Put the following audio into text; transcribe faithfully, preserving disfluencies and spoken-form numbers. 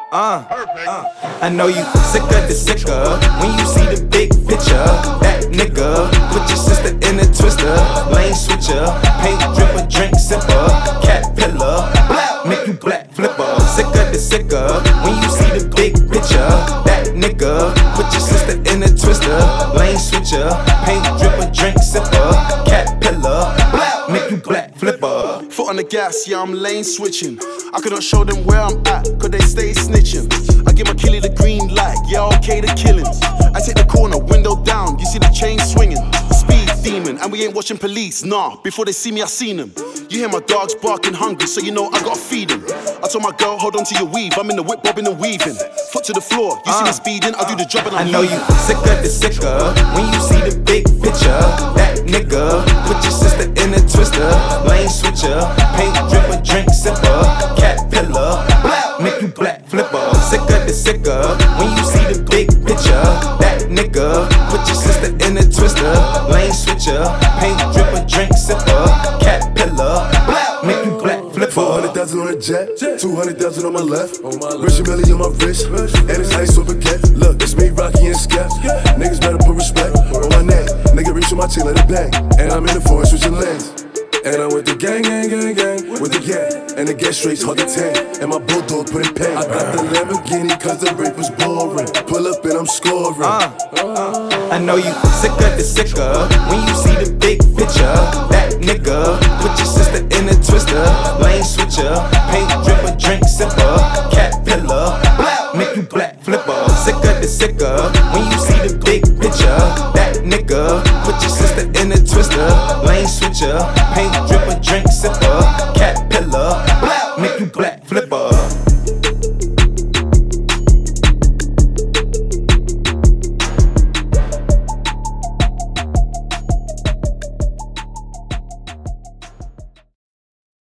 Uh, uh, I know you sick of the sicker when you see the big picture. That nigga, put your sister in a twister, lane switcher, paint dripper, drink sipper, cat pillar, black, make you black flipper. Sick of the sicker when you see the big picture. That nigga, put your sister in a twister, lane switcher, paint dripper, drink sipper, cat pillar, black, make you black flipper. Foot on the gas, yeah, I'm lane switching. I cannot show them where I'm at, cause they stay snitching. I give my killie the green light, yeah, okay, the killings. I take the corner, window down, you see the chain swinging. Speed demon, and we ain't watching police, nah. Before they see me, I seen them. You hear my dogs barking hungry, so you know I gotta feed them. I told my girl, hold on to your weave, I'm in the whip bobbing and weaving. Foot to the floor, you uh, see me speeding, I do the job and I'm I know leaving. You sick of the sicker when you see the big picture. That nigga, put your sister in a twister, lane switcher, paint dripper, drink sipper, cat pillar, black, make you black flipper. Sick of the sicker when you see the big picture. That nigga, put your sister in a twister, lane switcher, paint dripper, drink sipper, cat pillar, black, make you black flipper. Four hundred thousand on a jet, two hundred thousand on my left, Rich and Melly on my wrist, and it's ice so forget. Look, it's me, Rocky and Skep. Niggas better put respect on my neck. Nigga reach on my tail, let it bang, and I'm in the forest switching lanes. And I'm with the gang, gang, gang, gang, with the gang. And the gas straight's hard to tank, and my bulldog put in pain. I got the Lamborghini cause the rape was boring. Pull up and I'm scoring. Uh, uh, I know you sick of the sicker when you see the big picture. That nigga, put your sister in a twister, lane switcher, paint dripper, drink sipper, cat pillar, black, make you black flipper. Sick of the sicker when you see the big picture. That